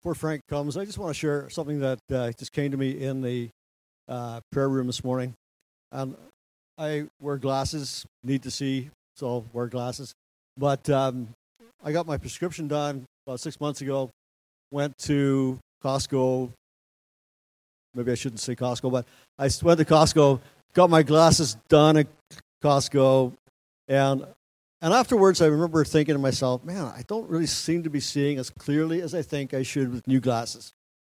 before Frank comes, I just want to share something that just came to me in the prayer room this morning. I wear glasses, need to see, so I'll wear glasses. But I got my prescription done about 6 months ago. Went to Costco. Maybe I shouldn't say Costco, but I went to Costco, got my glasses done at Costco, and afterwards I remember thinking to myself, man, I don't really seem to be seeing as clearly as I think I should with new glasses.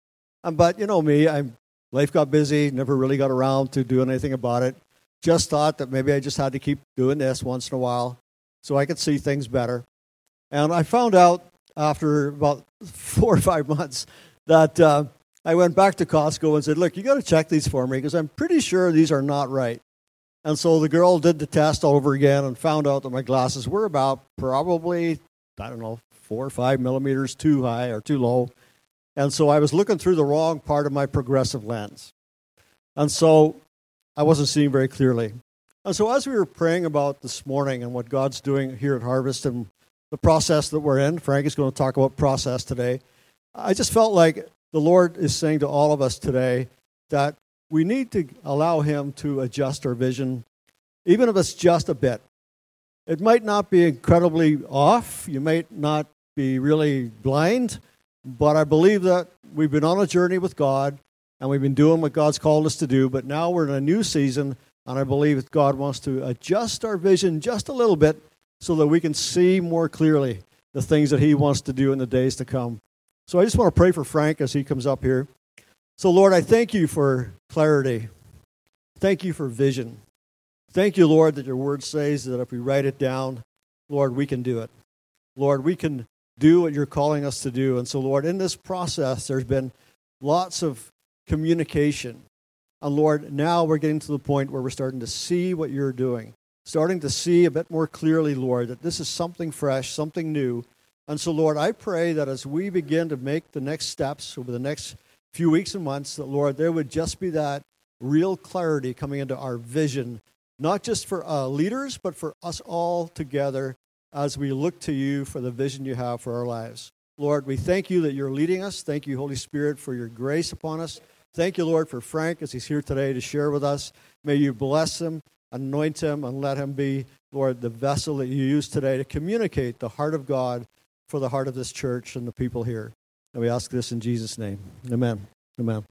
But you know me, life got busy, never really got around to doing anything about it. Just thought that maybe I just had to keep doing this once in a while so I could see things better. And I found out after about 4 or 5 months that I went back to Costco and said, look, you got to check these for me because I'm pretty sure these are not right. And so the girl did the test all over again and found out that my glasses were about probably, 4 or 5 millimeters too high or too low. And so I was looking through the wrong part of my progressive lens. And so I wasn't seeing very clearly. And so as we were praying about this morning and what God's doing here at Harvest and the process that we're in, Frank is going to talk about process today, I just felt like the Lord is saying to all of us today that we need to allow Him to adjust our vision, even if it's just a bit. It might not be incredibly off. You might not be really blind, but I believe that we've been on a journey with God, and we've been doing what God's called us to do, but now we're in a new season, and I believe that God wants to adjust our vision just a little bit so that we can see more clearly the things that He wants to do in the days to come. So I just want to pray for Frank as he comes up here. So Lord, I thank You for clarity. Thank You for vision. Thank You, Lord, that Your word says that if we write it down, Lord, we can do it. Lord, we can do what You're calling us to do. And so, Lord, in this process, there's been lots of communication. And Lord, now we're getting to the point where we're starting to see what You're doing, starting to see a bit more clearly, Lord, that this is something fresh, something new. And so, Lord, I pray that as we begin to make the next steps over the next few weeks and months, that, Lord, there would just be that real clarity coming into our vision, not just for leaders, but for us all together as we look to You for the vision You have for our lives. Lord, we thank You that You're leading us. Thank You, Holy Spirit, for Your grace upon us. Thank You, Lord, for Frank as he's here today to share with us. May You bless him, anoint him, and let him be, Lord, the vessel that You use today to communicate the heart of God for the heart of this church and the people here. And we ask this in Jesus' name. Amen. Amen.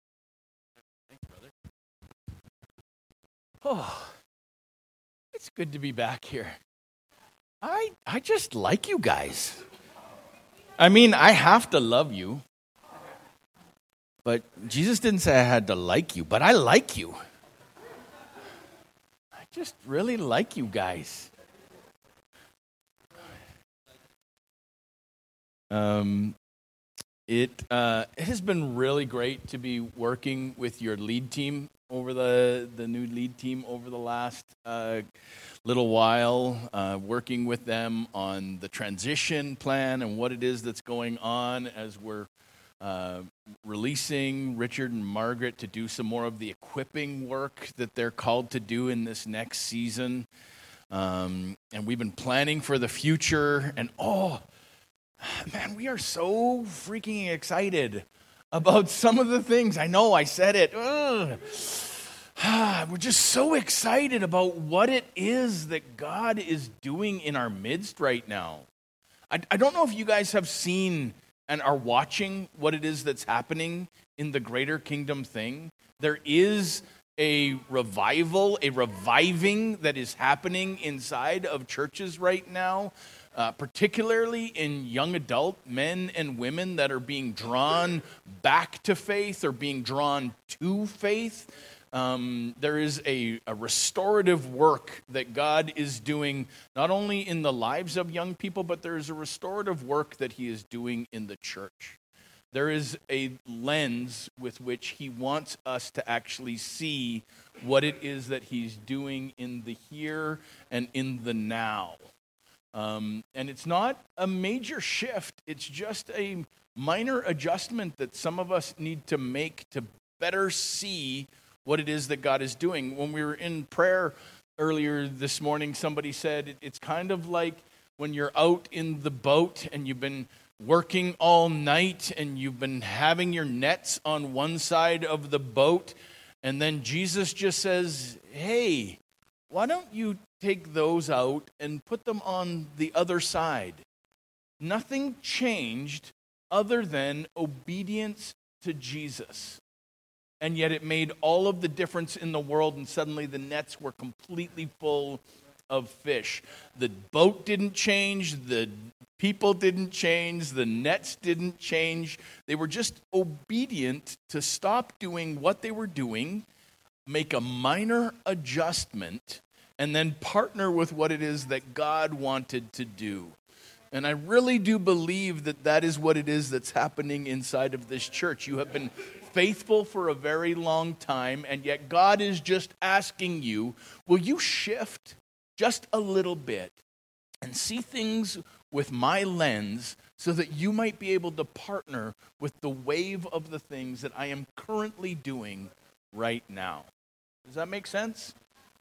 Thanks, brother. Oh, it's good to be back here. I just like you guys. I mean, I have to love you. But Jesus didn't say I had to like you, but I like you. I just really like you guys. It has been really great to be working with your lead team over the new lead team over the last little while, working with them on the transition plan and what it is that's going on as we're releasing Richard and Margaret to do some more of the equipping work that they're called to do in this next season. And we've been planning for the future, and man, we are so freaking excited about some of the things. I know I said it. We're just so excited about what it is that God is doing in our midst right now. I don't know if you guys have seen and are watching what it is that's happening in the Greater Kingdom thing. There is a revival, a reviving that is happening inside of churches right now. Particularly in young adult men and women that are being drawn back to faith or being drawn to faith. There is a restorative work that God is doing, not only in the lives of young people, but there is a restorative work that He is doing in the church. There is a lens with which He wants us to actually see what it is that He's doing in the here and in the now. And it's not a major shift. It's just a minor adjustment that some of us need to make to better see what it is that God is doing. When we were in prayer earlier this morning, somebody said it's kind of like when you're out in the boat and you've been working all night and you've been having your nets on one side of the boat, and then Jesus just says, hey, why don't you take those out and put them on the other side? Nothing changed other than obedience to Jesus. And yet it made all of the difference in the world, and suddenly the nets were completely full of fish. The boat didn't change, the people didn't change, the nets didn't change. They were just obedient to stop doing what they were doing, make a minor adjustment, and then partner with what it is that God wanted to do. And I really do believe that that is what it is that's happening inside of this church. You have been faithful for a very long time, and yet God is just asking you, will you shift just a little bit and see things with my lens so that you might be able to partner with the wave of the things that I am currently doing right now? Does that make sense?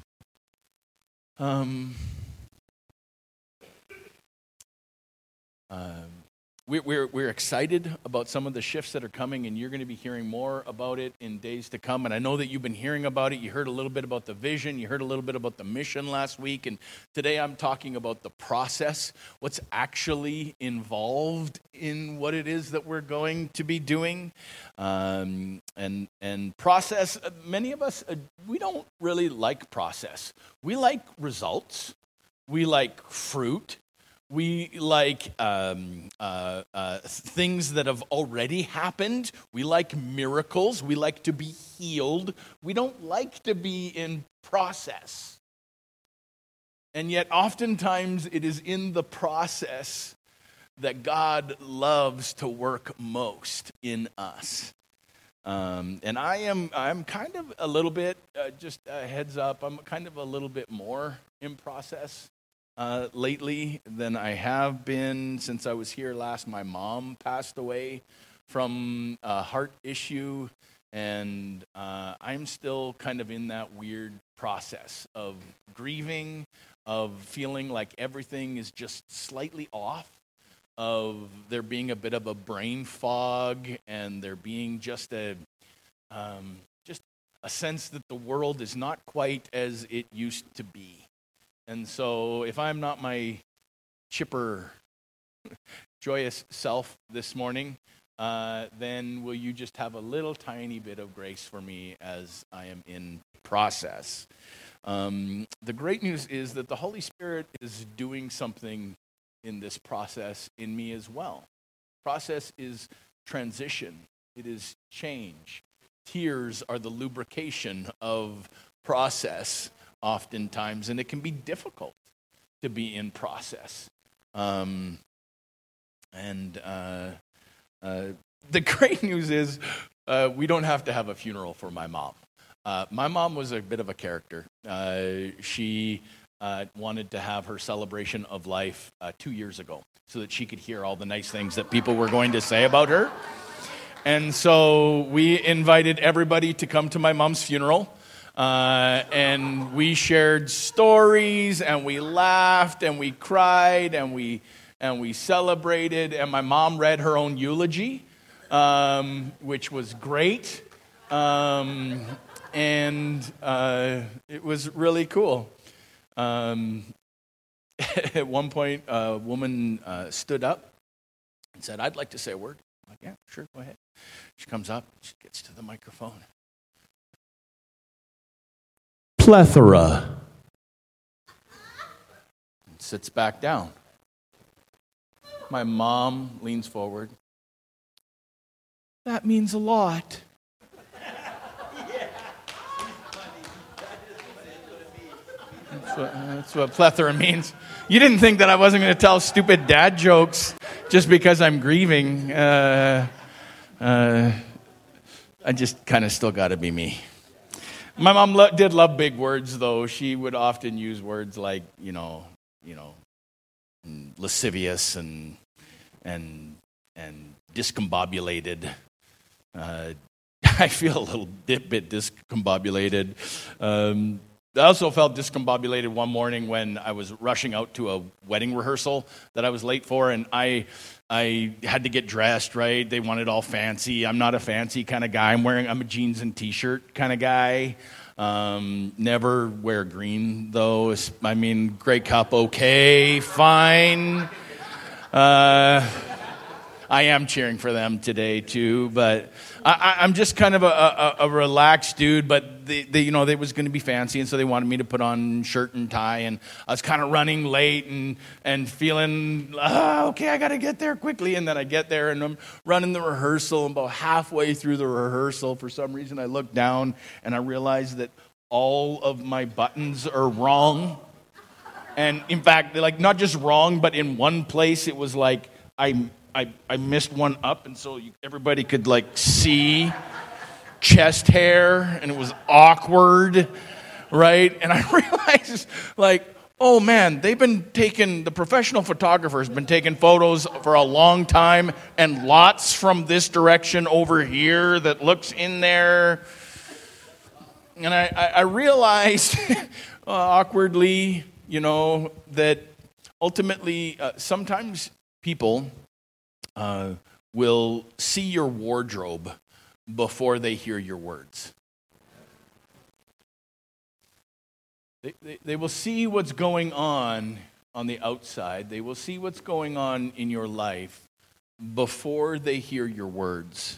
We're excited about some of the shifts that are coming, and you're going to be hearing more about it in days to come. And I know that you've been hearing about it. You heard a little bit about the vision. You heard a little bit about the mission last week. And today I'm talking about the process, what's actually involved in what it is that we're going to be doing. And process, many of us, we don't really like process. We like results. We like fruit. We like things that have already happened. We like miracles. We like to be healed. We don't like to be in process. And yet oftentimes it is in the process that God loves to work most in us. And I'm kind of a little bit, just a heads up, I'm kind of a little bit more in process lately than I have been since I was here last. My mom passed away from a heart issue, and I'm still kind of in that weird process of grieving, of feeling like everything is just slightly off, of there being a bit of a brain fog, and there being just a sense that the world is not quite as it used to be. And so if I'm not my chipper, joyous self this morning, then will you just have a little tiny bit of grace for me as I am in process. The great news is that the Holy Spirit is doing something in this process in me as well. Process is transition. It is change. Tears are the lubrication of process oftentimes, and it can be difficult to be in process. The great news is we don't have to have a funeral for my mom. My mom was a bit of a character. She wanted to have her celebration of life 2 years ago so that she could hear all the nice things that people were going to say about her. And so we invited everybody to come to my mom's funeral. And we shared stories, and we laughed, and we cried, and we celebrated. And my mom read her own eulogy, which was great, and it was really cool. At one point, a woman stood up and said, "I'd like to say a word." I'm like, "Yeah, sure, go ahead." She comes up, she gets to the microphone. Plethora. And sits back down. My mom leans forward. That means a lot. That's what plethora means. You didn't think that I wasn't going to tell stupid dad jokes just because I'm grieving. I just kind of still got to be me. My mom did love big words, though. She would often use words like, lascivious and discombobulated. I feel a little bit discombobulated. I also felt discombobulated one morning when I was rushing out to a wedding rehearsal that I was late for, and I had to get dressed, right? They wanted all fancy. I'm not a fancy kind of guy. I'm a jeans and t-shirt kind of guy. Never wear green, though. I mean, Grey Cup, okay, fine. I am cheering for them today too, but I'm just kind of a relaxed dude. But they was going to be fancy, and so they wanted me to put on shirt and tie. And I was kind of running late and feeling okay, I got to get there quickly. And then I get there and I'm running the rehearsal. And about halfway through the rehearsal, for some reason, I look down and I realize that all of my buttons are wrong. And in fact, like not just wrong, but in one place it was like I missed one up, and so everybody could like see chest hair, and it was awkward, right? And I realized, like, oh man, the professional photographer's been taking photos for a long time, and lots from this direction over here that looks in there. And I realized awkwardly, that ultimately sometimes people will see your wardrobe before they hear your words. They will see what's going on the outside. They will see what's going on in your life before they hear your words.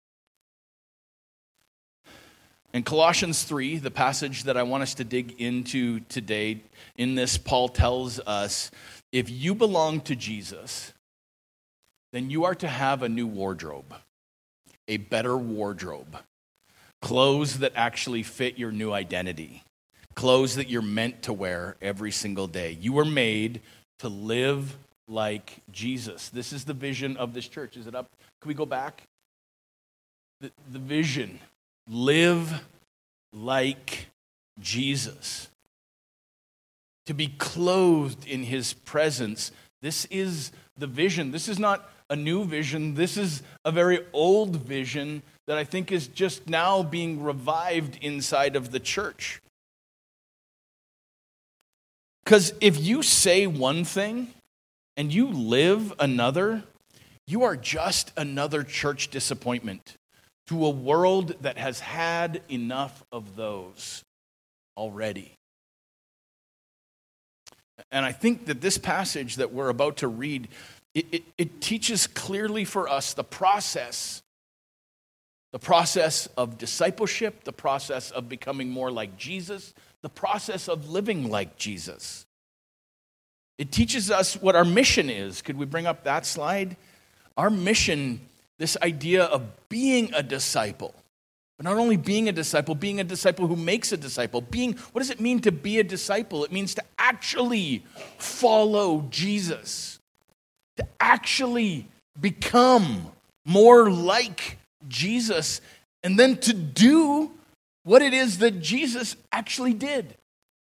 In Colossians 3, the passage that I want us to dig into today, in this, Paul tells us, if you belong to Jesus, then you are to have a new wardrobe, a better wardrobe, clothes that actually fit your new identity, clothes that you're meant to wear every single day. You were made to live like Jesus. This is the vision of this church. Is it up? Can we go back? The vision, live like Jesus. To be clothed in his presence. This is the vision. This is not a new vision. This is a very old vision that I think is just now being revived inside of the church. Because if you say one thing and you live another, you are just another church disappointment to a world that has had enough of those already. And I think that this passage that we're about to read, it teaches clearly for us the process of discipleship, the process of becoming more like Jesus, the process of living like Jesus. It teaches us what our mission is. Could we bring up that slide? Our mission, this idea of being a disciple. But not only being a disciple who makes a disciple. What does it mean to be a disciple? It means to actually follow Jesus. To actually become more like Jesus. And then to do what it is that Jesus actually did.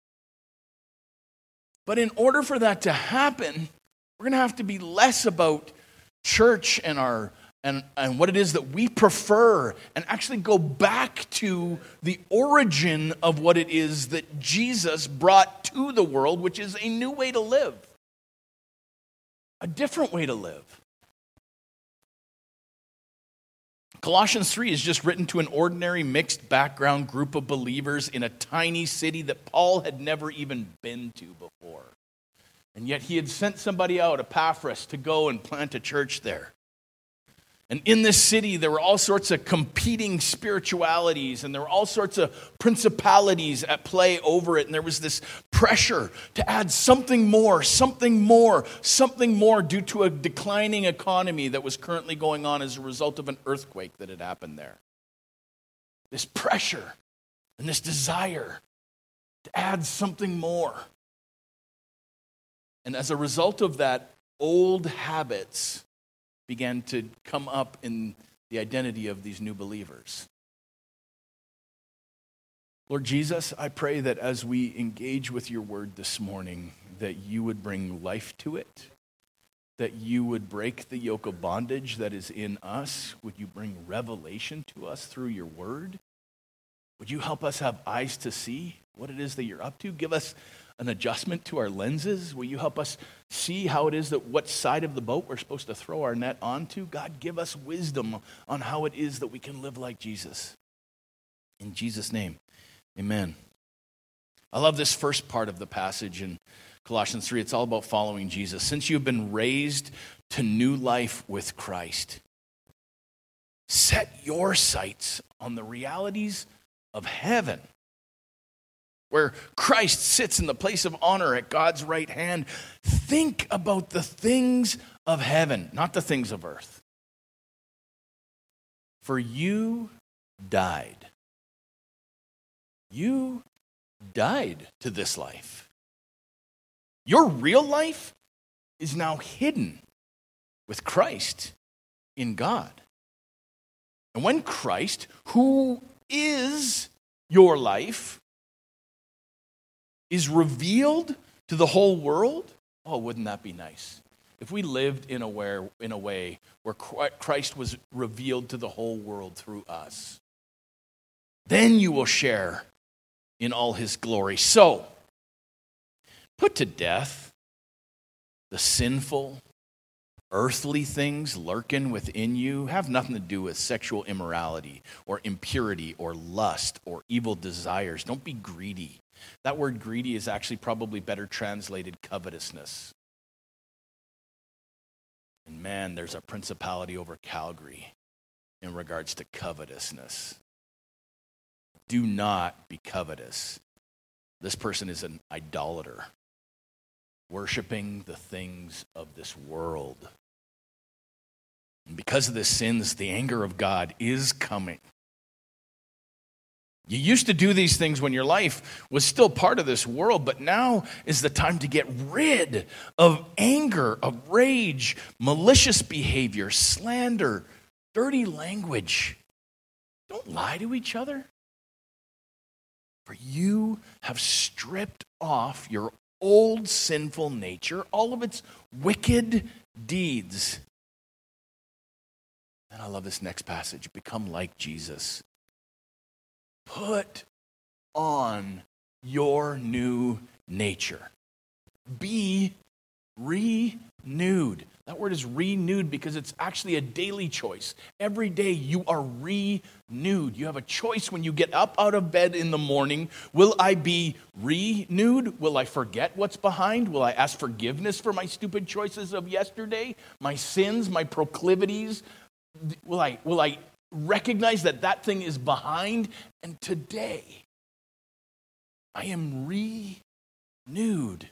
But in order for that to happen, we're going to have to be less about church and what it is that we prefer, and actually go back to the origin of what it is that Jesus brought to the world, which is a new way to live. A different way to live. Colossians 3 is just written to an ordinary mixed background group of believers in a tiny city that Paul had never even been to before. And yet he had sent somebody out, Epaphras, to go and plant a church there. And in this city, there were all sorts of competing spiritualities, and there were all sorts of principalities at play over it. And there was this pressure to add something more due to a declining economy that was currently going on as a result of an earthquake that had happened there. This pressure and this desire to add something more. And as a result of that, old habits began to come up in the identity of these new believers. Lord Jesus, I pray that as we engage with your word this morning, that you would bring life to it, that you would break the yoke of bondage that is in us. Would you bring revelation to us through your word? Would you help us have eyes to see what it is that you're up to? Give us an adjustment to our lenses. Will you help us see how it is that what side of the boat we're supposed to throw our net onto? God, give us wisdom on how it is that we can live like Jesus. In Jesus' name, amen. I love this first part of the passage in Colossians 3. It's all about following Jesus. Since you've been raised to new life with Christ, set your sights on the realities of heaven, where Christ sits in the place of honor at God's right hand. Think about the things of heaven, not the things of earth. For you died. You died to this life. Your real life is now hidden with Christ in God. And when Christ, who is your life, is revealed to the whole world, oh, wouldn't that be nice? If we lived in a way where Christ was revealed to the whole world through us, then you will share in all his glory. So, put to death the sinful, earthly things lurking within you. Have nothing to do with sexual immorality or impurity or lust or evil desires. Don't be greedy. That word greedy is actually probably better translated covetousness. And man, there's a principality over Calgary in regards to covetousness. Do not be covetous. This person is an idolater, worshiping the things of this world. And because of the sins, the anger of God is coming. You used to do these things when your life was still part of this world, but now is the time to get rid of anger, of rage, malicious behavior, slander, dirty language. Don't lie to each other. For you have stripped off your old sinful nature, all of its wicked deeds. And I love this next passage. Become like Jesus. Put on your new nature. Be renewed. That word is renewed because it's actually a daily choice. Every day you are renewed. You have a choice when you get up out of bed in the morning. Will I be renewed? Will I forget what's behind? Will I ask forgiveness for my stupid choices of yesterday? My sins, my proclivities? Will I recognize that thing is behind? And today, I am renewed.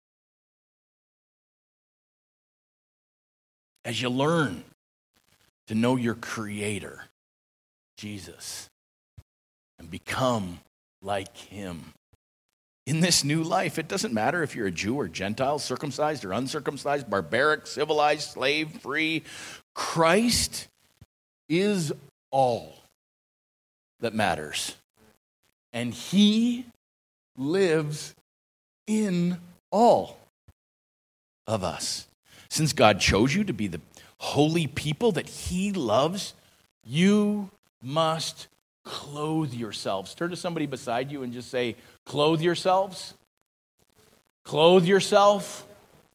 As you learn to know your Creator, Jesus, and become like Him. In this new life, it doesn't matter if you're a Jew or Gentile, circumcised or uncircumcised, barbaric, civilized, slave, free. Christ is all that matters. And He lives in all of us. Since God chose you to be the holy people that He loves, you must clothe yourselves. Turn to somebody beside you and just say, clothe yourselves. Clothe yourself.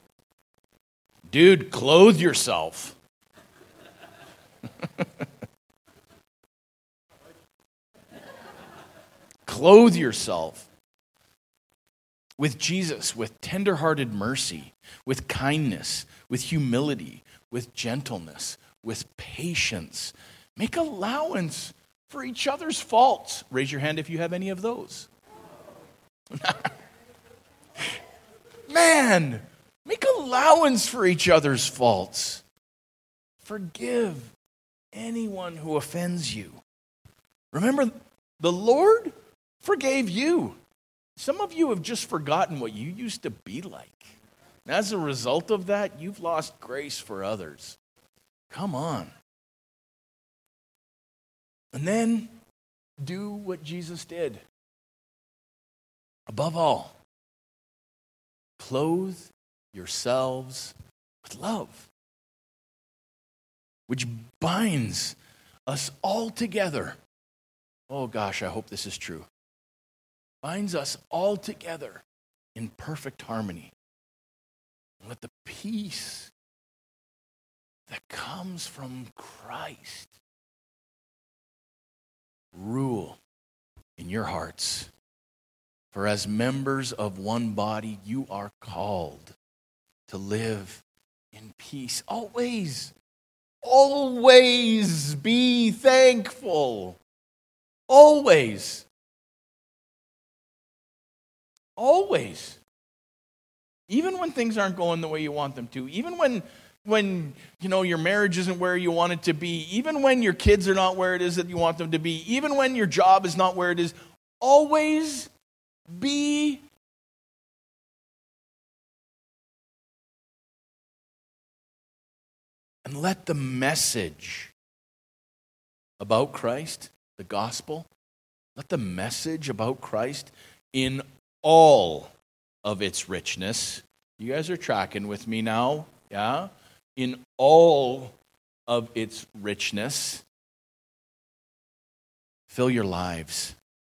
Dude, clothe yourself. Clothe yourself with Jesus, with tender-hearted mercy, with kindness, with humility, with gentleness, with patience. Make allowance for each other's faults. Raise your hand if you have any of those. Man, make allowance for each other's faults. Forgive anyone who offends you. Remember, the Lord forgave you. Some of you have just forgotten what you used to be like. And as a result of that, you've lost grace for others. Come on. And then do what Jesus did. Above all, clothe yourselves with love, which binds us all together oh gosh, I hope this is true, binds us all together in perfect harmony. Let the peace that comes from Christ rule in your hearts. For as members of one body, you are called to live in peace. Always, always be thankful. Always. Always. Even when things aren't going the way you want them to. Even when your marriage isn't where you want it to be. Even when your kids are not where it is that you want them to be. Even when your job is not where it is. Always be and let the message about Christ, the gospel, let the message about Christ in all of its richness. You guys are tracking with me now, yeah? In all of its richness, fill your lives.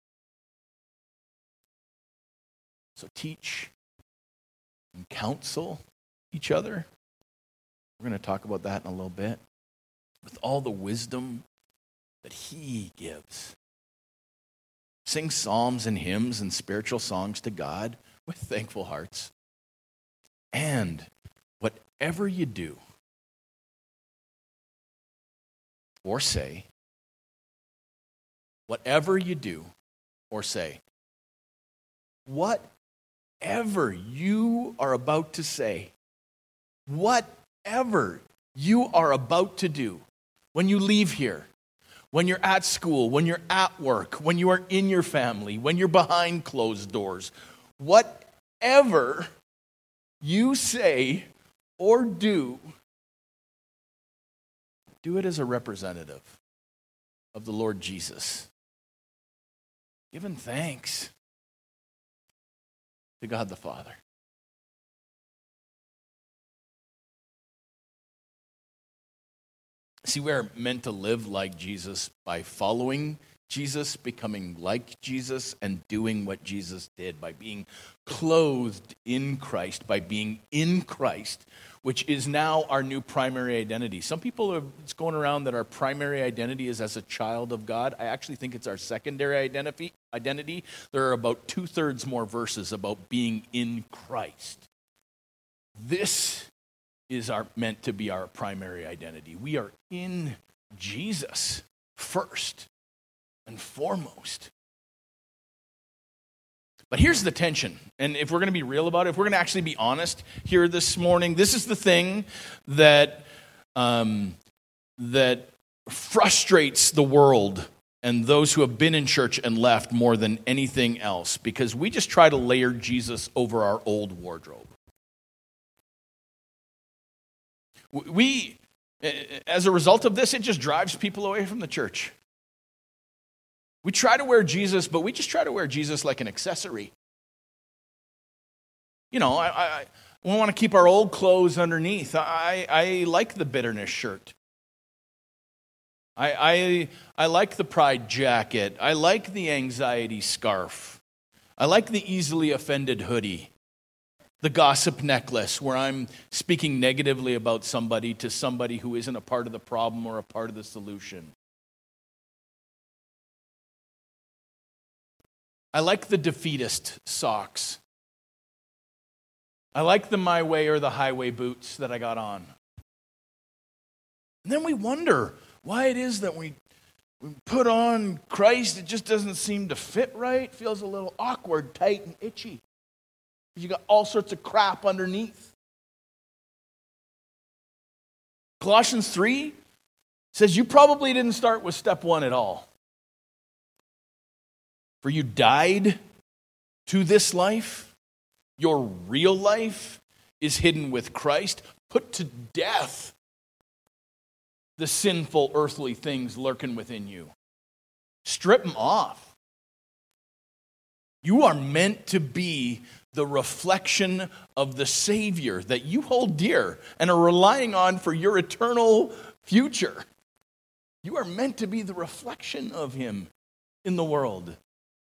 So teach and counsel each other. We're going to talk about that in a little bit. With all the wisdom that He gives. Sing psalms and hymns and spiritual songs to God with thankful hearts. And whatever you do or say, whatever you do or say, whatever you are about to say, whatever you are about to do, when you leave here, when you're at school, when you're at work, when you are in your family, when you're behind closed doors, whatever you say or do it as a representative of the Lord Jesus. Giving thanks to God the Father. See, we're meant to live like Jesus by following Jesus, becoming like Jesus, and doing what Jesus did, by being clothed in Christ, by being in Christ, which is now our new primary identity. Some people it's going around that our primary identity is as a child of God. I actually think it's our secondary identity. There are about 2/3 more verses about being in Christ. This is meant to be our primary identity. We are in Jesus first and foremost. But here's the tension, and if we're going to be real about it, if we're going to actually be honest here this morning, this is the thing that frustrates the world and those who have been in church and left more than anything else, because we just try to layer Jesus over our old wardrobe. We, as a result of this, it just drives people away from the church. We try to wear Jesus, but we just try to wear Jesus like an accessory. We want to keep our old clothes underneath. I like the bitterness shirt. I like the pride jacket. I like the anxiety scarf. I like the easily offended hoodie. The gossip necklace, where I'm speaking negatively about somebody to somebody who isn't a part of the problem or a part of the solution. I like the defeatist socks. I like the my way or the highway boots that I got on. And then we wonder why it is that we put on Christ, it just doesn't seem to fit right, feels a little awkward, tight, and itchy. You got all sorts of crap underneath. Colossians 3 says you probably didn't start with step 1 at all. For you died to this life. Your real life is hidden with Christ. Put to death the sinful earthly things lurking within you. Strip them off. You are meant to be the reflection of the Savior that you hold dear and are relying on for your eternal future. You are meant to be the reflection of Him. in the world.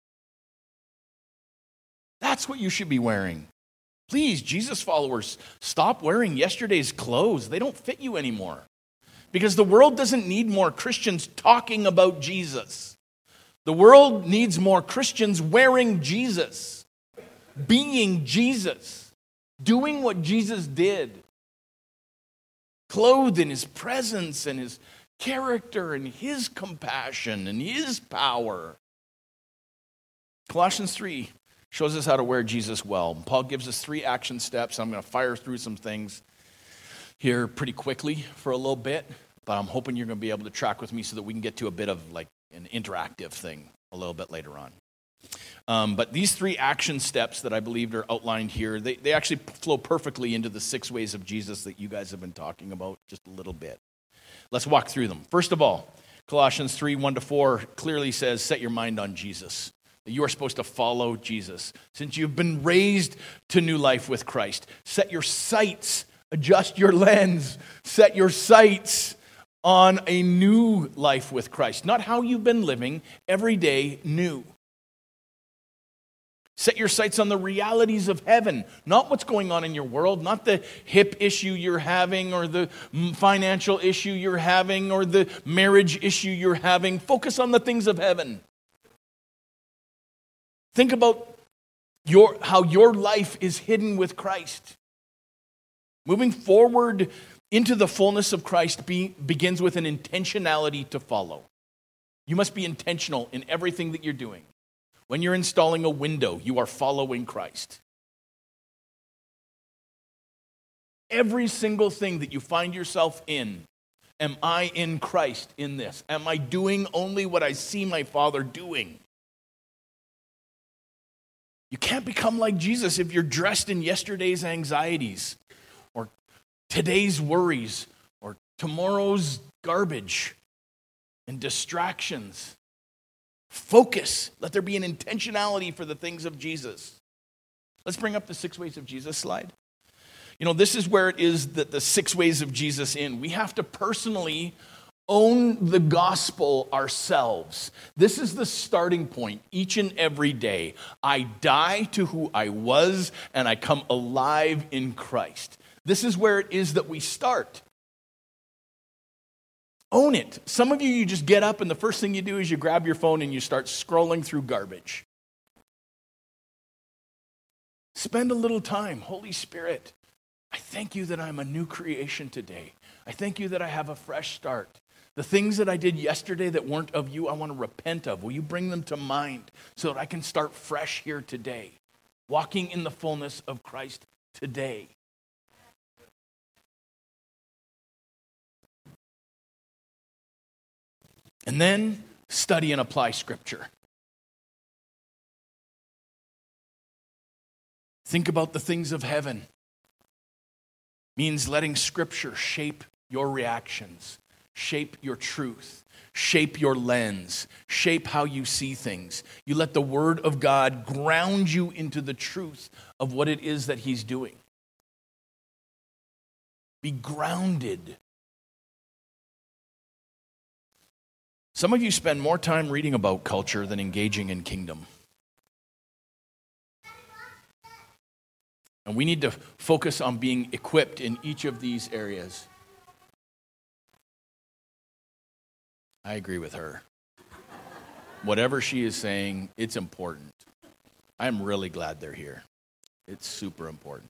That's what you should be wearing. Please, Jesus followers, stop wearing yesterday's clothes. They don't fit you anymore. Because the world doesn't need more Christians talking about Jesus. The world needs more Christians wearing Jesus, being Jesus, doing what Jesus did, clothed in his presence and his character and his compassion and his power. Colossians 3 shows us how to wear Jesus well. Paul gives us 3 action steps. I'm going to fire through some things here pretty quickly for a little bit, but I'm hoping you're going to be able to track with me so that we can get to a bit of like an interactive thing a little bit later on. But these 3 action steps that I believe are outlined here, they actually flow perfectly into the 6 ways of Jesus that you guys have been talking about just a little bit. Let's walk through them. First of all, Colossians 3, 1-4 clearly says, set your mind on Jesus. You are supposed to follow Jesus. Since you've been raised to new life with Christ, set your sights, adjust your lens, set your sights on a new life with Christ. Not how you've been living, every day new. Set your sights on the realities of heaven, not what's going on in your world, not the hip issue you're having or the financial issue you're having or the marriage issue you're having. Focus on the things of heaven. Think about how your life is hidden with Christ. Moving forward into the fullness of Christ begins with an intentionality to follow. You must be intentional in everything that you're doing. When you're installing a window, you are following Christ. Every single thing that you find yourself in, am I in Christ in this? Am I doing only what I see my Father doing? You can't become like Jesus if you're dressed in yesterday's anxieties or today's worries or tomorrow's garbage and distractions. Focus. Let there be an intentionality for the things of Jesus. Let's bring up the 6 ways of Jesus slide. You know, this is where it is that the 6 ways of Jesus in. We have to personally own the gospel ourselves. This is the starting point each and every day. I die to who I was and I come alive in Christ. This is where it is that we start. Own it. Some of you just get up and the first thing you do is you grab your phone and you start scrolling through garbage. Spend a little time. Holy Spirit, I thank you that I'm a new creation today. I thank you that I have a fresh start. The things that I did yesterday that weren't of you, I want to repent of. Will you bring them to mind so that I can start fresh here today, walking in the fullness of Christ today? And then study and apply Scripture. Think about the things of heaven. Means letting Scripture shape your reactions, shape your truth, shape your lens, shape how you see things. You let the Word of God ground you into the truth of what it is that He's doing. Be grounded. Some of you spend more time reading about culture than engaging in kingdom. And we need to focus on being equipped in each of these areas. I agree with her. Whatever she is saying, it's important. I'm really glad they're here. It's super important.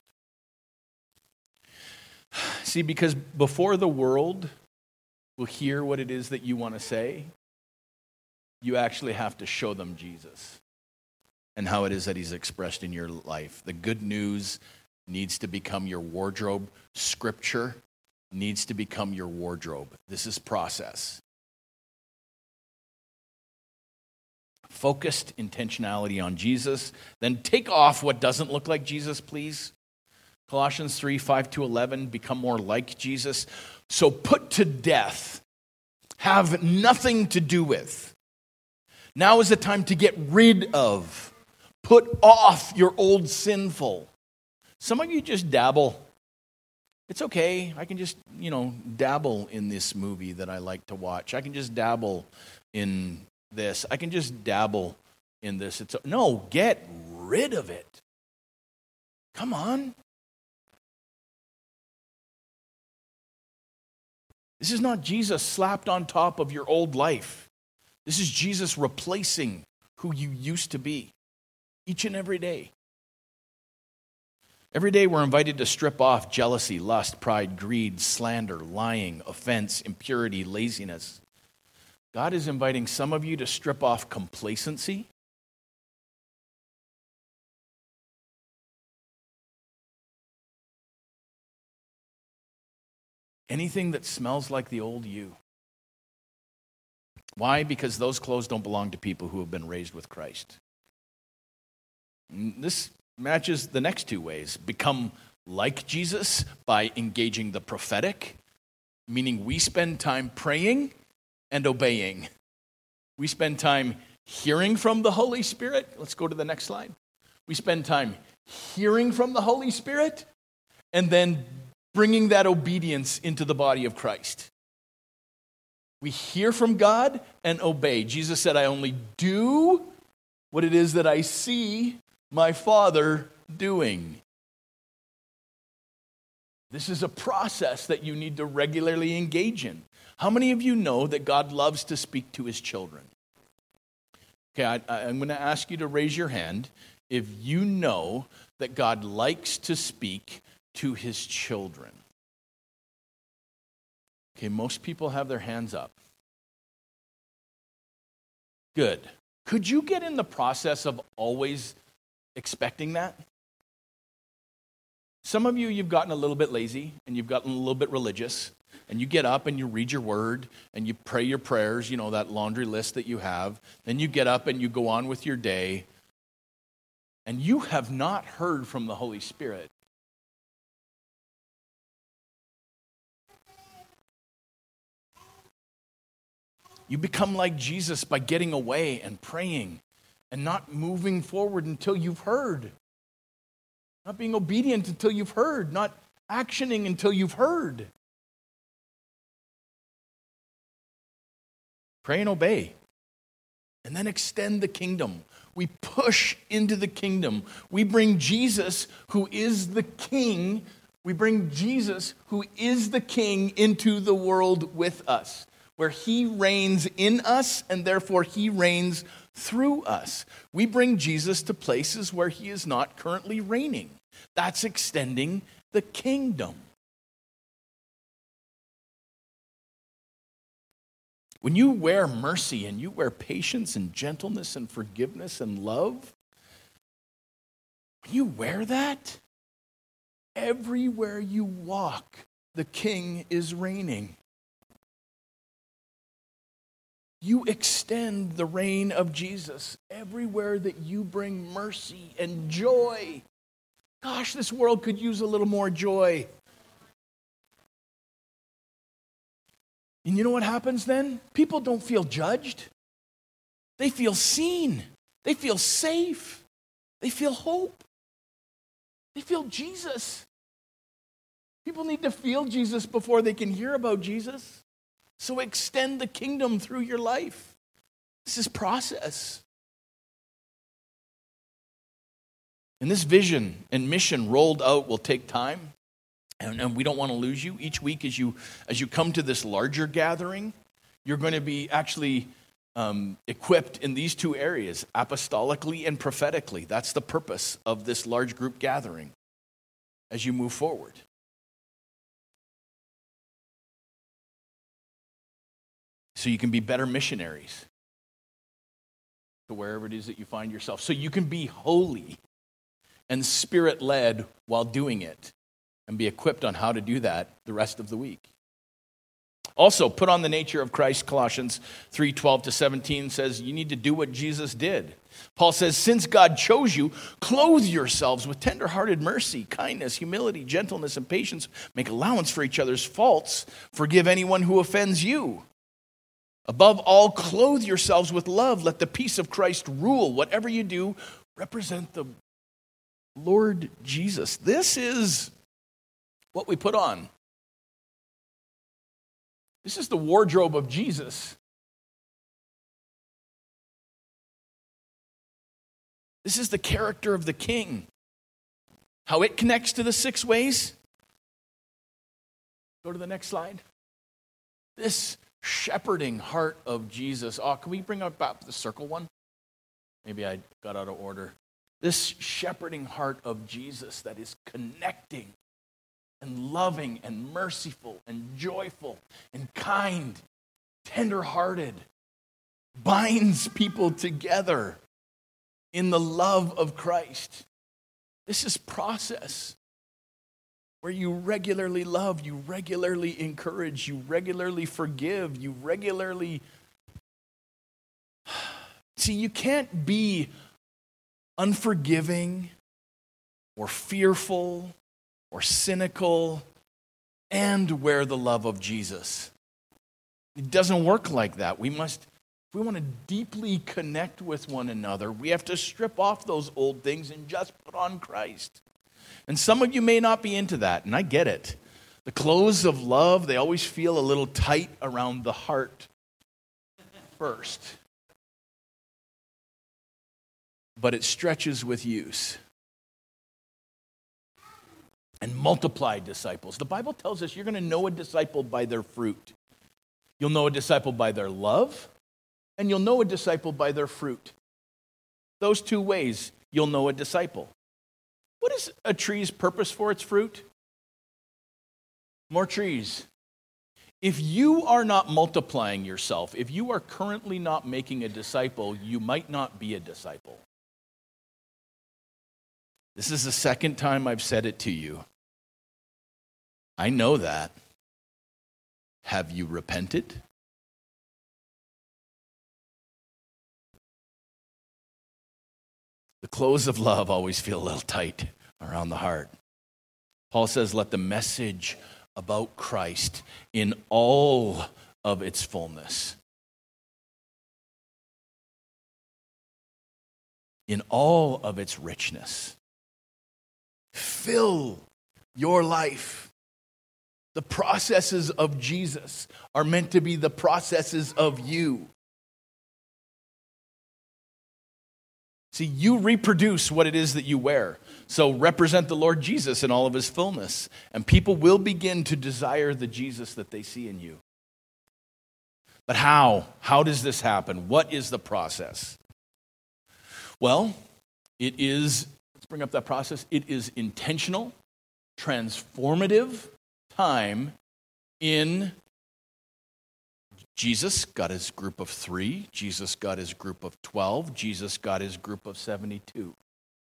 See, because before the world will hear what it is that you want to say, you actually have to show them Jesus and how it is that He's expressed in your life. The good news needs to become your wardrobe. Scripture needs to become your wardrobe. This is process. Focused intentionality on Jesus. Then take off what doesn't look like Jesus, please. Colossians 3, 5-11, become more like Jesus. So put to death, have nothing to do with. Now is the time to get rid of. Put off your old sinful. Some of you just dabble. It's okay. I can just, dabble in this movie that I like to watch. I can just dabble in this. I can just dabble in this. No, get rid of it. Come on. This is not Jesus slapped on top of your old life. This is Jesus replacing who you used to be each and every day. Every day we're invited to strip off jealousy, lust, pride, greed, slander, lying, offense, impurity, laziness. God is inviting some of you to strip off complacency. Anything that smells like the old you. Why? Because those clothes don't belong to people who have been raised with Christ. This matches the next two ways. Become like Jesus by engaging the prophetic, meaning we spend time praying and obeying. We spend time hearing from the Holy Spirit. Let's go to the next slide. We spend time hearing from the Holy Spirit and then bringing that obedience into the body of Christ. We hear from God and obey. Jesus said, I only do what it is that I see my Father doing. This is a process that you need to regularly engage in. How many of you know that God loves to speak to his children? Okay, I'm going to ask you to raise your hand if you know that God likes to speak to his children. Okay, most people have their hands up. Good. Could you get in the process of always expecting that? Some of you, you've gotten a little bit lazy and you've gotten a little bit religious and you get up and you read your word and you pray your prayers, you know, that laundry list that you have. Then you get up and you go on with your day and you have not heard from the Holy Spirit. You become like Jesus by getting away and praying and not moving forward until you've heard. Not being obedient until you've heard. Not actioning until you've heard. Pray and obey. And then extend the kingdom. We push into the kingdom. We bring Jesus, who is the king. We bring Jesus, who is the king, into the world with us, where he reigns in us and therefore he reigns through us. We bring Jesus to places where he is not currently reigning. That's extending the kingdom. When you wear mercy and you wear patience and gentleness and forgiveness and love, when you wear that, everywhere you walk, the king is reigning. You extend the reign of Jesus everywhere that you bring mercy and joy. Gosh, this world could use a little more joy. And you know what happens then? People don't feel judged. They feel seen. They feel safe. They feel hope. They feel Jesus. People need to feel Jesus before they can hear about Jesus. So extend the kingdom through your life. This is process. And this vision and mission rolled out will take time. And we don't want to lose you. Each week as you come to this larger gathering, you're going to be actually equipped in these two areas, apostolically and prophetically. That's the purpose of this large group gathering as you move forward. So you can be better missionaries to wherever it is that you find yourself. So you can be holy and Spirit-led while doing it and be equipped on how to do that the rest of the week. Also, put on the nature of Christ. Colossians 3:12-17 says you need to do what Jesus did. Paul says, since God chose you, clothe yourselves with tender-hearted mercy, kindness, humility, gentleness, and patience. Make allowance for each other's faults. Forgive anyone who offends you. Above all, clothe yourselves with love. Let the peace of Christ rule. Whatever you do, represent the Lord Jesus. This is what we put on. This is the wardrobe of Jesus. This is the character of the King. How it connects to the 6 ways? Go to the next slide. This shepherding heart of Jesus. Oh, can we bring up the circle one? Maybe I got out of order. This shepherding heart of Jesus that is connecting and loving and merciful and joyful and kind, tender-hearted, binds people together in the love of Christ. This is process where you regularly love, you regularly encourage, you regularly forgive, you regularly... See, you can't be unforgiving or fearful or cynical and wear the love of Jesus. It doesn't work like that. If we want to deeply connect with one another, we have to strip off those old things and just put on Christ. And some of you may not be into that, and I get it. The clothes of love, they always feel a little tight around the heart first. But it stretches with use. And multiply disciples. The Bible tells us you're going to know a disciple by their fruit. You'll know a disciple by their love, and you'll know a disciple by their fruit. Those 2 ways, you'll know a disciple. What is a tree's purpose for its fruit? More trees. If you are not multiplying yourself, if you are currently not making a disciple, you might not be a disciple. This is the 2nd time I've said it to you. I know that. Have you repented? The clothes of love always feel a little tight around the heart. Paul says, let the message about Christ in all of its fullness, in all of its richness, fill your life. The processes of Jesus are meant to be the processes of you. See, you reproduce what it is that you wear. So represent the Lord Jesus in all of his fullness. And people will begin to desire the Jesus that they see in you. But how? How does this happen? What is the process? Well, it is, let's bring up that process. It is intentional, transformative time in Jesus got his group of 3. Jesus got his group of 12. Jesus got his group of 72.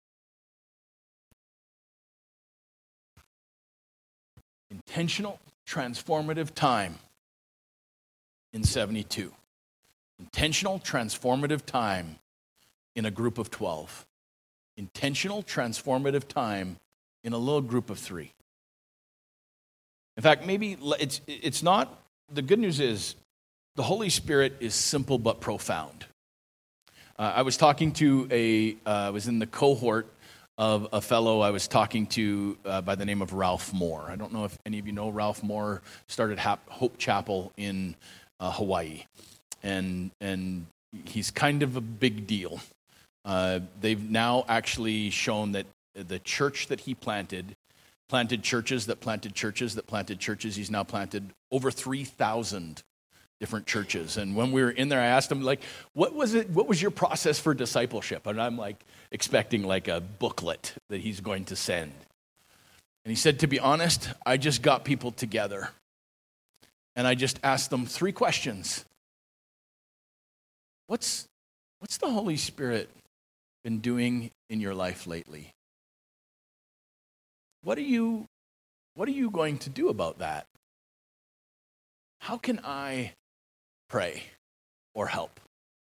Intentional, transformative time in 72. Intentional, transformative time in a group of 12. Intentional, transformative time in a little group of 3. In fact, maybe it's not, the good news is, the Holy Spirit is simple but profound. I was talking to I was in the cohort of a fellow I was talking to by the name of Ralph Moore. I don't know if any of you know Ralph Moore. Started Hope Chapel in Hawaii. And he's kind of a big deal. They've now actually shown that the church that he planted churches that planted churches that planted churches. He's now planted over 3,000 different churches. And when we were in there, I asked him, like, what was your process for discipleship? And I'm like expecting like a booklet that he's going to send. And he said, to be honest, I just got people together and I just asked them 3 questions. What's the Holy Spirit been doing in your life lately? What are you going to do about that? How can I pray or help?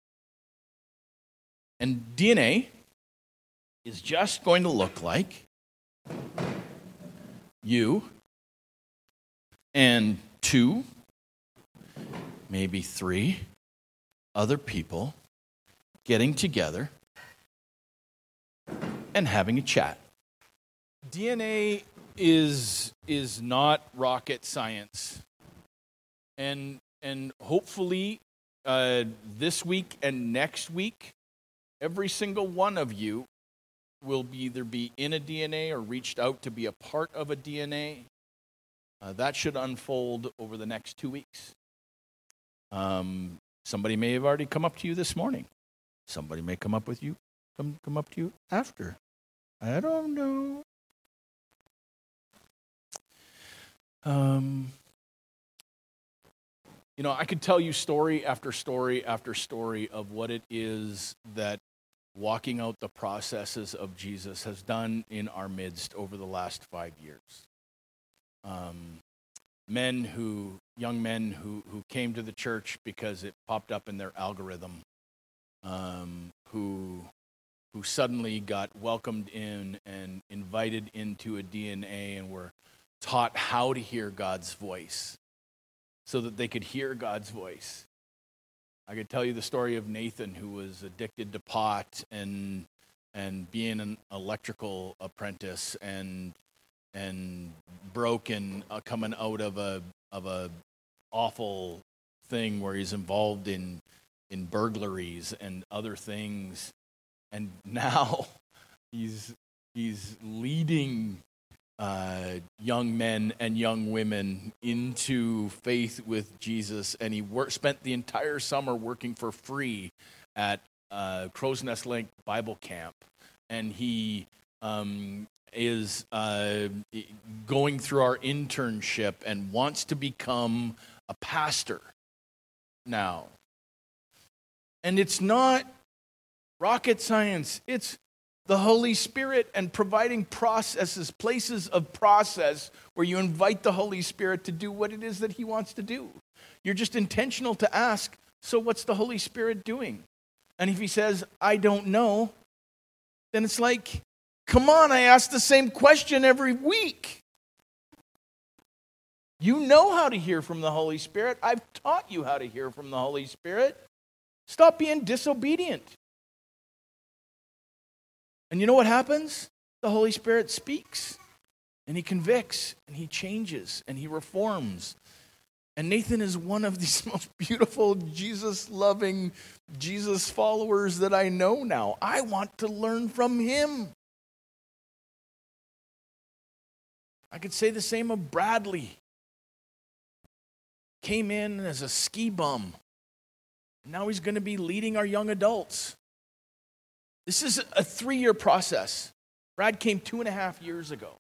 And DNA is just going to look like you and 2, maybe 3 other people getting together and having a chat. DNA is not rocket science. And hopefully this week and next week, every single one of you will either be in a DNA or reached out to be a part of a DNA. That should unfold over the next 2 weeks. Somebody may have already come up to you this morning. Somebody may come up with you, come up to you after. I don't know. I could tell you story after story after story of what it is that walking out the processes of Jesus has done in our midst over the last 5 years. Young men who came to the church because it popped up in their algorithm, who suddenly got welcomed in and invited into a DNA and were taught how to hear God's voice so that they could hear God's voice. I could tell you the story of Nathan, who was addicted to pot and being an electrical apprentice and broken, coming out of a awful thing where he's involved in burglaries and other things, and now he's leading young men and young women into faith with Jesus, and he spent the entire summer working for free at Crow's Nest Lake Bible Camp, and he is going through our internship and wants to become a pastor now. And it's not rocket science. It's the Holy Spirit and providing processes, places of process where you invite the Holy Spirit to do what it is that he wants to do. You're just intentional to ask, so what's the Holy Spirit doing? And if he says, I don't know, then it's like, come on, I ask the same question every week. You know how to hear from the Holy Spirit. I've taught you how to hear from the Holy Spirit. Stop being disobedient. And you know what happens? The Holy Spirit speaks, and he convicts, and he changes, and he reforms. And Nathan is one of these most beautiful, Jesus-loving, Jesus followers that I know now. I want to learn from him. I could say the same of Bradley. Came in as a ski bum. Now he's going to be leading our young adults. This is a 3-year process. Brad came 2.5 years ago.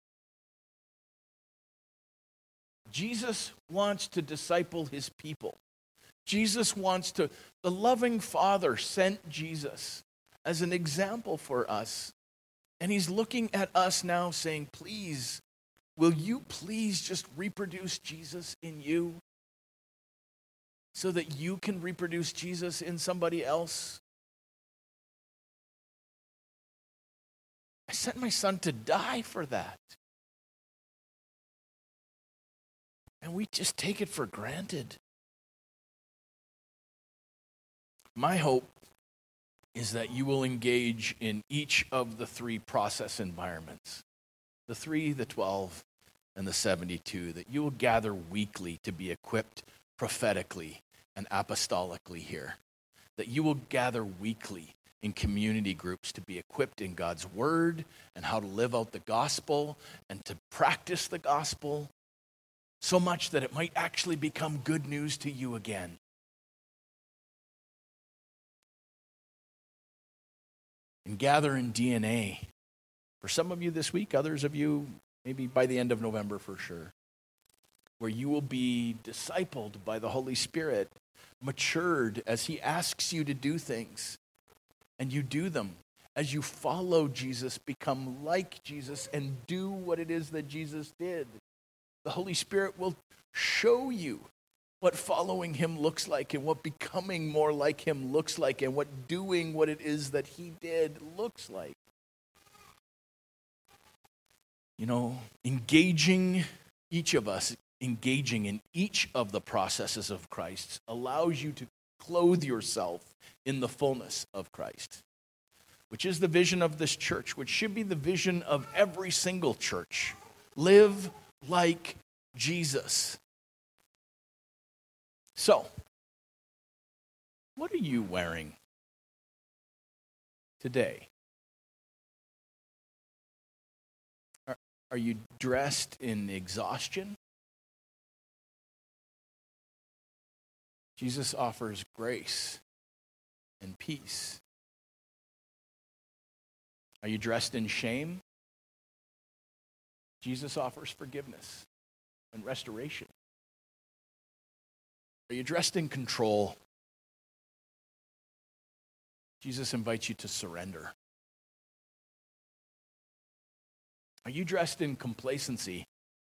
Jesus wants to disciple his people. The loving Father sent Jesus as an example for us. And he's looking at us now saying, please, will you please just reproduce Jesus in you so that you can reproduce Jesus in somebody else? I sent my son to die for that. And we just take it for granted. My hope is that you will engage in each of the 3 process environments, the 3, the 12, and the 72, that you will gather weekly to be equipped prophetically and apostolically here, that you will gather weekly in community groups to be equipped in God's word and how to live out the gospel and to practice the gospel so much that it might actually become good news to you again. And gather in DNA. For some of you this week, others of you maybe by the end of November for sure, where you will be discipled by the Holy Spirit, matured as he asks you to do things. And you do them. As you follow Jesus, become like Jesus, and do what it is that Jesus did. The Holy Spirit will show you what following him looks like, and what becoming more like him looks like, and what doing what it is that he did looks like. You know, each of us engaging in each of the processes of Christ allows you to clothe yourself in the fullness of Christ, which is the vision of this church, which should be the vision of every single church. Live like Jesus. So, what are you wearing today? Are you dressed in exhaustion? Jesus offers grace and peace. Are you dressed in shame? Jesus offers forgiveness and restoration. Are you dressed in control? Jesus invites you to surrender. Are you dressed in complacency?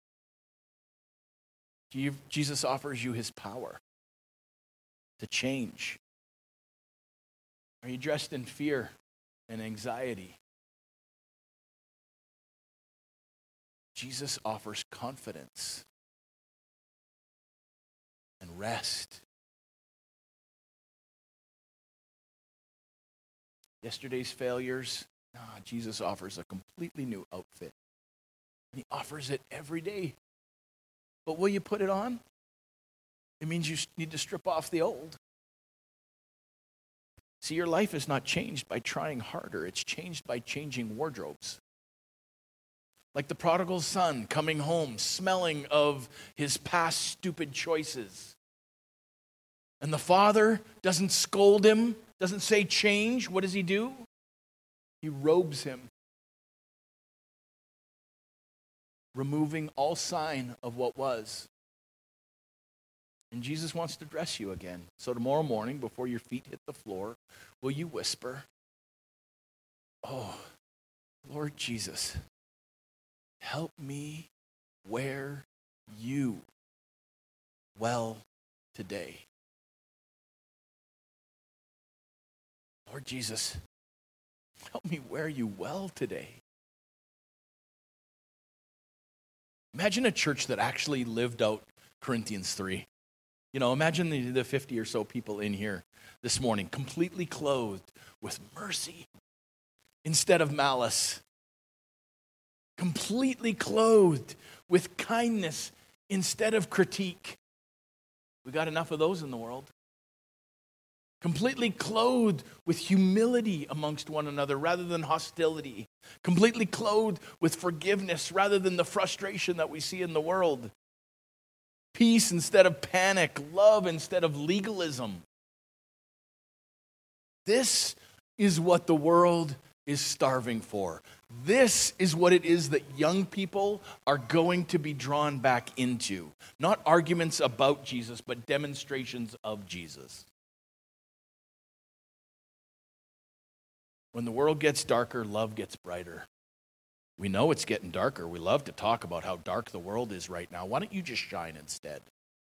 Jesus offers you his power to change. Are you dressed in fear and anxiety? Jesus offers confidence and rest. Yesterday's failures, Jesus offers a completely new outfit. And he offers it every day. But will you put it on? It means you need to strip off the old. See, your life is not changed by trying harder. It's changed by changing wardrobes. Like the prodigal son coming home, smelling of his past stupid choices. And the father doesn't scold him, doesn't say change. What does he do? He robes him, removing all sign of what was. And Jesus wants to dress you again. So tomorrow morning, before your feet hit the floor, will you whisper, "Oh, Lord Jesus, help me wear you well today. Lord Jesus, help me wear you well today." Imagine a church that actually lived out Corinthians 3. Imagine the 50 or so people in here this morning, completely clothed with mercy instead of malice. Completely clothed with kindness instead of critique. We got enough of those in the world. Completely clothed with humility amongst one another rather than hostility. Completely clothed with forgiveness rather than the frustration that we see in the world. Peace instead of panic. Love instead of legalism. This is what the world is starving for. This is what it is that young people are going to be drawn back into. Not arguments about Jesus, but demonstrations of Jesus. When the world gets darker, love gets brighter. We know it's getting darker. We love to talk about how dark the world is right now. Why don't you just shine instead?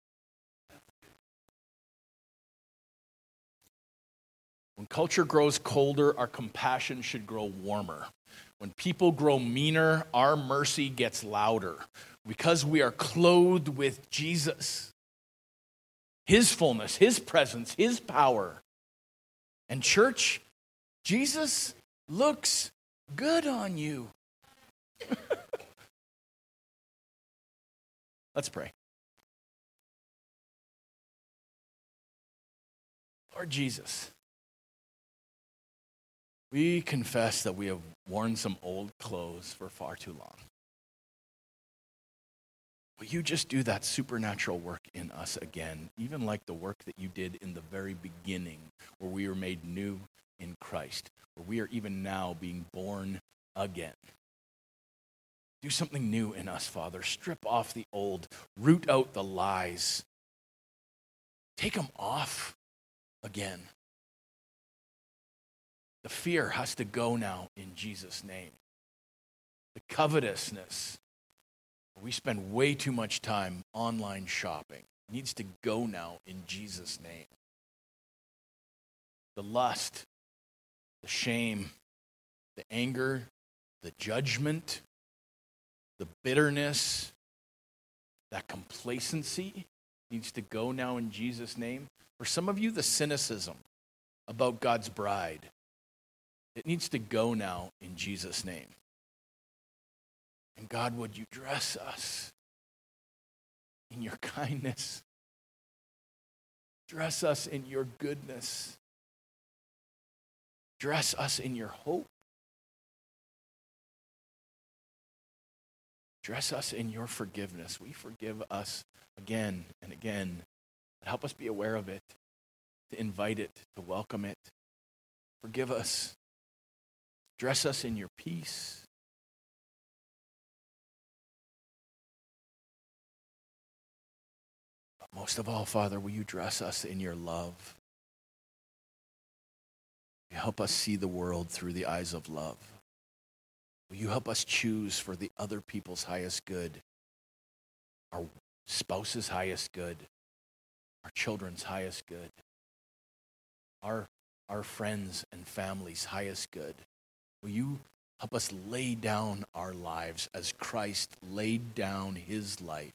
When culture grows colder, our compassion should grow warmer. When people grow meaner, our mercy gets louder. Because we are clothed with Jesus. His fullness, his presence, his power. And church, Jesus looks good on you. Let's pray. Lord Jesus, we confess that we have worn some old clothes for far too long. Will you just do that supernatural work in us again, even like the work that you did in the very beginning, where we were made new in Christ, where we are even now being born again. Do something new in us, Father. Strip off the old. Root out the lies. Take them off again. The fear has to go now in Jesus' name. The covetousness. We spend way too much time online shopping. It needs to go now in Jesus' name. The lust, the shame, the anger, the judgment, the bitterness, that complacency needs to go now in Jesus' name. For some of you, the cynicism about God's bride, it needs to go now in Jesus' name. And God, would you dress us in your kindness? Dress us in your goodness. Dress us in your hope. Dress us in your forgiveness. We forgive us again and again. Help us be aware of it, to invite it, to welcome it. Forgive us. Dress us in your peace. But most of all, Father, will you dress us in your love? Will you help us see the world through the eyes of love? Will you help us choose for the other people's highest good, our spouse's highest good, our children's highest good, our friends and family's highest good? Will you help us lay down our lives as Christ laid down his life?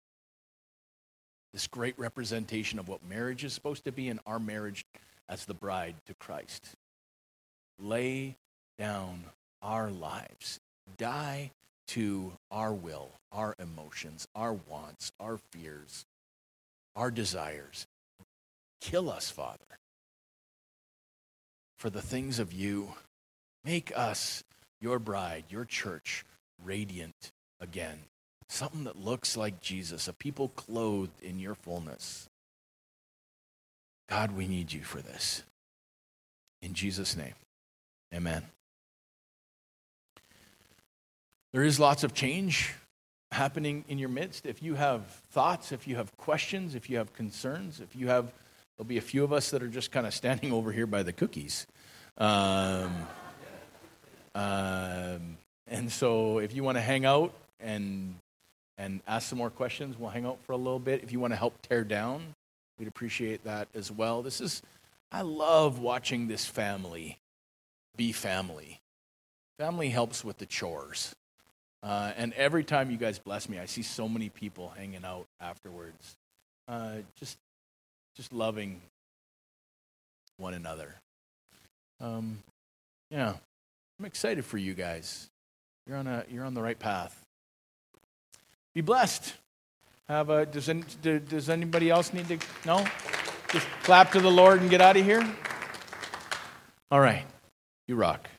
This great representation of what marriage is supposed to be, and our marriage as the bride to Christ. Lay down our lives. Die to our will, our emotions, our wants, our fears, our desires. Kill us, Father, for the things of you. Make us, your bride, your church, radiant again. Something that looks like Jesus, a people clothed in your fullness. God, we need you for this. In Jesus' name, amen. There is lots of change happening in your midst. If you have thoughts, if you have questions, if you have concerns, there'll be a few of us that are just kind of standing over here by the cookies. And so if you want to hang out and ask some more questions, we'll hang out for a little bit. If you want to help tear down, we'd appreciate that as well. I love watching this family be family. Family helps with the chores. And every time you guys bless me, I see so many people hanging out afterwards. Just loving one another. Yeah, I'm excited for you guys. You're on the right path. Be blessed. Does anybody else need to? No? Just clap to the Lord and get out of here? All right. You rock.